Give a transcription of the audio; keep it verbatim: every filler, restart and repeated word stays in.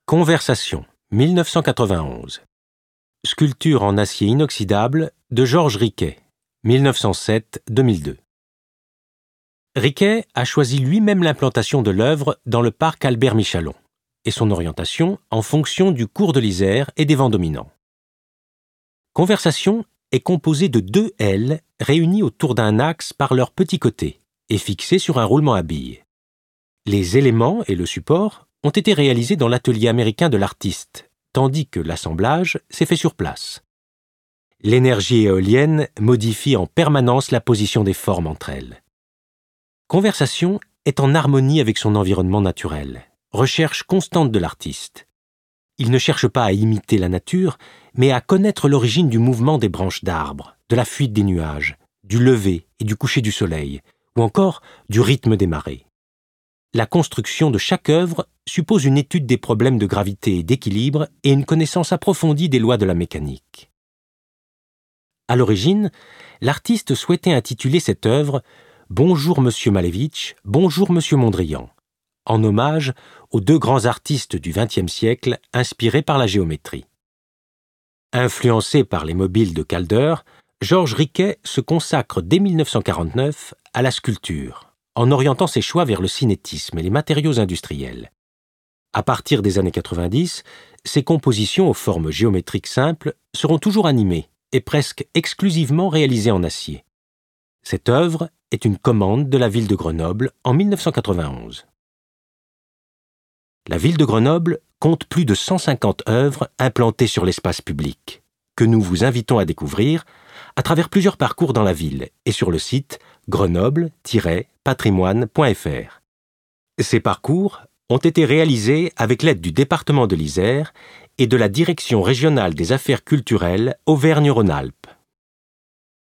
Conversation, mille neuf cent quatre-vingt-onze. Sculpture en acier inoxydable de Georges Riquet, mille neuf cent sept à deux mille deux. Riquet a choisi lui-même l'implantation de l'œuvre dans le parc Albert Michalon et son orientation en fonction du cours de l'Isère et des vents dominants. Conversation est composée de deux ailes réunies autour d'un axe par leurs petits côtés et fixées sur un roulement à billes. Les éléments et le support ont été réalisés dans l'atelier américain de l'artiste, tandis que l'assemblage s'est fait sur place. L'énergie éolienne modifie en permanence la position des formes entre elles. Conversation est en harmonie avec son environnement naturel, recherche constante de l'artiste. Il ne cherche pas à imiter la nature, mais à connaître l'origine du mouvement des branches d'arbres, de la fuite des nuages, du lever et du coucher du soleil, ou encore du rythme des marées. La construction de chaque œuvre suppose une étude des problèmes de gravité et d'équilibre et une connaissance approfondie des lois de la mécanique. À l'origine, l'artiste souhaitait intituler cette œuvre « Bonjour Monsieur Malevich, bonjour Monsieur Mondrian », en hommage aux deux grands artistes du vingtième siècle inspirés par la géométrie. Influencé par les mobiles de Calder, Georges Riquet se consacre dès mille neuf cent quarante-neuf à la sculpture, en orientant ses choix vers le cinétisme et les matériaux industriels. À partir des années quatre-vingt-dix, ses compositions aux formes géométriques simples seront toujours animées et presque exclusivement réalisées en acier. Cette œuvre est une commande de la ville de Grenoble en mille neuf cent quatre-vingt-onze. La ville de Grenoble compte plus de cent cinquante œuvres implantées sur l'espace public, que nous vous invitons à découvrir à travers plusieurs parcours dans la ville et sur le site grenoble tiret patrimoine point f r. Ces parcours ont été réalisés avec l'aide du département de l'Isère et de la Direction régionale des affaires culturelles Auvergne-Rhône-Alpes.